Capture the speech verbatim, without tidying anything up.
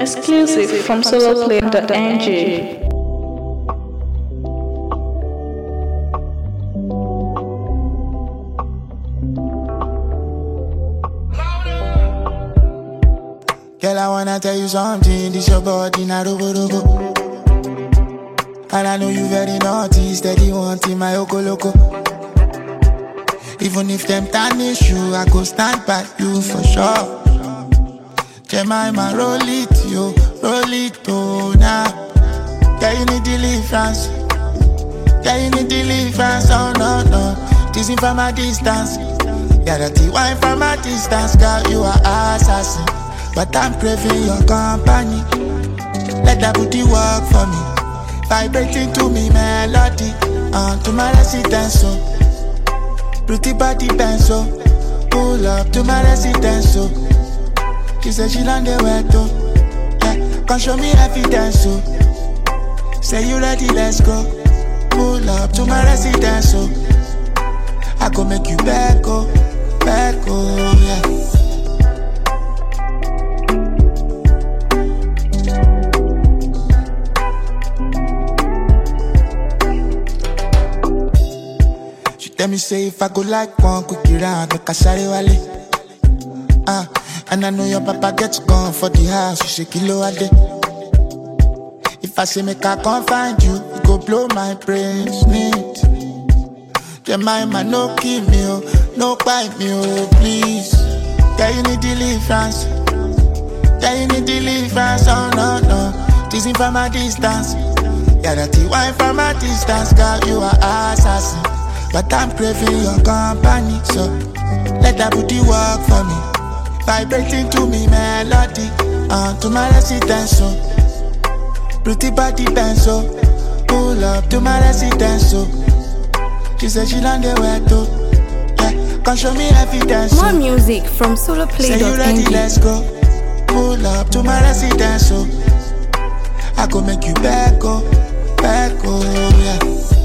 Exclusive from soloplane dot n g. Girl, I wanna tell you something. This your body, na robo robo. And I know you very naughty, steady wanting my oko loco. Even if them tarnish you, I go stand by you for sure. Jemima, roll it, yo, roll it, oh, now. Yeah, you need deliverance. Yeah, you need deliverance, oh, no, no. Teasing from a distance. Yeah, that wine from a distance, girl, you are assassin. But I'm craving your company. Let that booty work for me. Vibrating to me melody. On uh, to my residence, so. Pretty body bend, so. Pull up to my residence, so. She said she land the wet, oh. Yeah, come show me evidence, so. Say you ready, let's go. Pull up to my residence, so. I go make you back, oh. Back, oh, yeah. Let me say if I go like one quick round, make a shari wale. Ah, and I know your papa gets gone for the house, you say kilo a day. If I say make I come find you, you go blow my brains neat. Jemima, no kill me, oh, no bite me, oh, please. Yeah, you need deliverance. Yeah, you need deliverance, oh, no, no. Teasing from a distance. Yeah, that wine from a distance, girl, you are assassin. But I'm craving your company, so let that booty work for me. Vibrating to me melody, on to my residence, so. Pretty body bend, so. Pull up to my residence, so. She said she land the wet, oh. Yeah, come show me evidence, so. More music from soloplane dot n g. Say you ready, let's go. Pull up to my residence, so. I go make you back, oh, back, oh, yeah.